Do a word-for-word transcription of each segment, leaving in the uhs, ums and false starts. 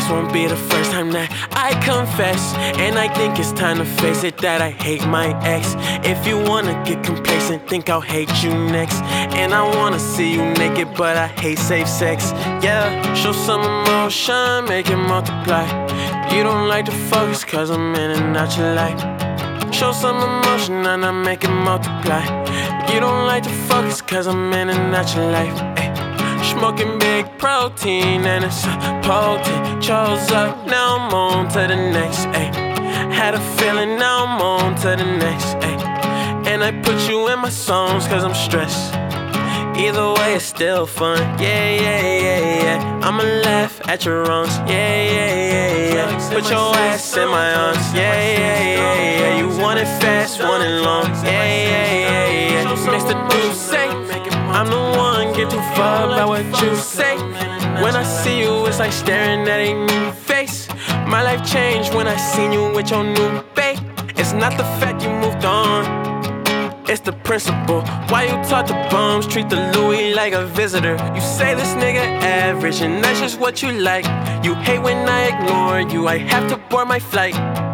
This won't be the first time that I confess, and I think it's time to face it that I hate my ex. If you wanna get complacent, think I'll hate you next. And I wanna see you naked, but I hate safe sex. Yeah, show some emotion, make it multiply. You don't like to focus cause I'm in and out your life. Show some emotion and I make it multiply. You don't like to focus cause I'm in and out your life. Ay. Smoking big protein and it's potent. Chose up, now I'm on to the next. Ay. Had a feeling, now I'm on to the next. Ay. And I put you in my songs cause I'm stressed. Either way, it's still fun. Yeah, yeah, yeah, yeah. I'ma laugh at your wrongs. Yeah, yeah, yeah, yeah. Put your ass in my arms. Yeah, yeah, yeah, yeah. You want it fast, want it long. Yeah, yeah, yeah, yeah. Next to do say, I'm the one, get too far about what you say. When I see you, it's like staring at a new face. My life changed when I seen you with your new babe. It's not the fact you moved on, it's the principle. Why you talk to bums, treat the Louis like a visitor. You say this nigga average, and that's just what you like. You hate when I ignore you, I have to board my flight.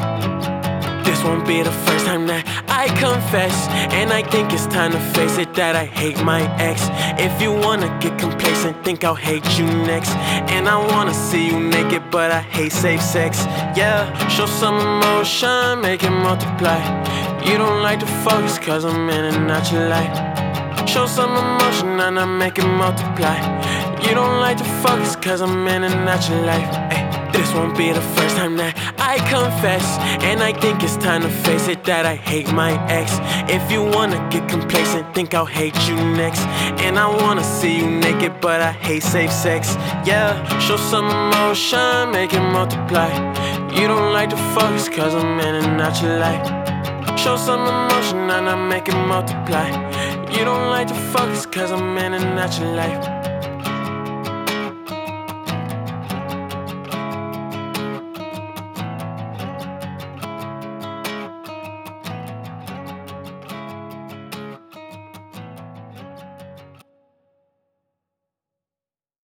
This won't be the first time that I confess, and I think it's time to face it that I hate my ex. If you wanna get complacent, think I'll hate you next. And I wanna see you naked, but I hate safe sex. Yeah, show some emotion, make it multiply. You don't like to focus cause I'm in and out your life. Show some emotion and I make it multiply. You don't like to focus cause I'm in and out your life. Ay. This won't be the first time that I confess, and I think it's time to face it that I hate my ex. If you wanna get complacent, think I'll hate you next. And I wanna see you naked, but I hate safe sex. Yeah, show some emotion, make it multiply. You don't like to focus cause I'm in and out your life. Show some emotion and I make it multiply. You don't like to focus cause I'm in and out your life.